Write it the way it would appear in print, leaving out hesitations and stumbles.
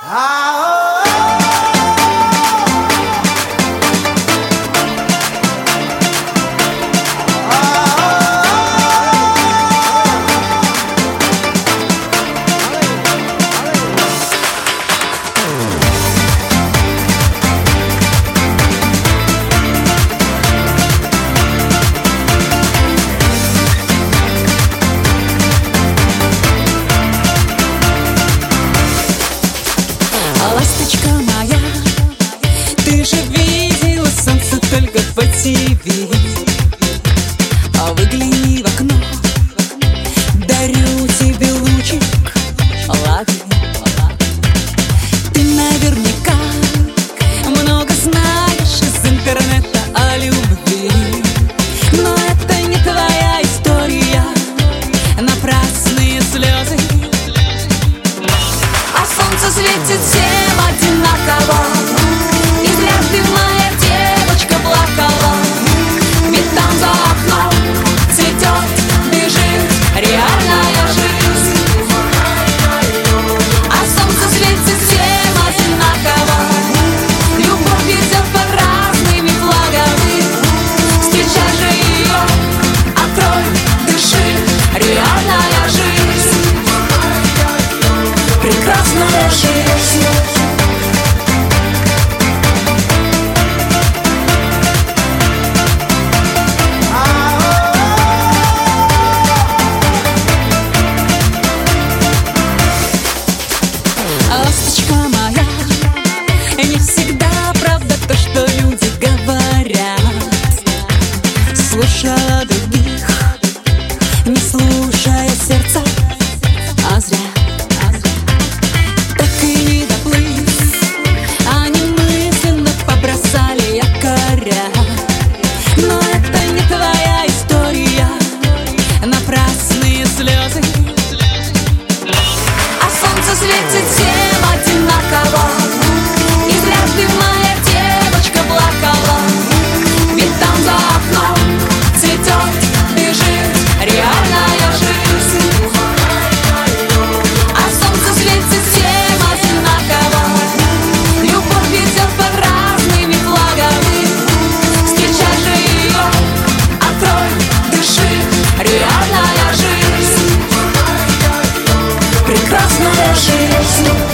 Ласточка моя, ты же видела солнце только по ТВ. А выгляни в окно, дарю тебе лучик, лови. Ты наверняка много знаешь из интернета о любви, но это не твоя история, напрасные слезы. А солнце светит всем одинаково, и зря ты, моя девочка, плакала. Ведь там за окном цветет, бежит реальная жизнь. А солнце светит всем одинаково, любовь идет под разными флагами. Встречай же ее, открой, дыши, реальная жизнь, прекрасная жизнь. Ласточка моя, не всегда правда то, что люди говорят. Слушала других, не слушая сердца, а зря. Так и не доплыть, они мысленно побросали якоря. Но это не твоя история, напрасные слезы. А солнце светит всем одинаково, и зря ты, моя девочка, плакала. Ведь там за окном цветет, бежит реальная жизнь. А солнце светит всем одинаково, любовь идет под разными флагами. Встречай же ее, открой, дыши, реальная жизнь, прекрасная жизнь.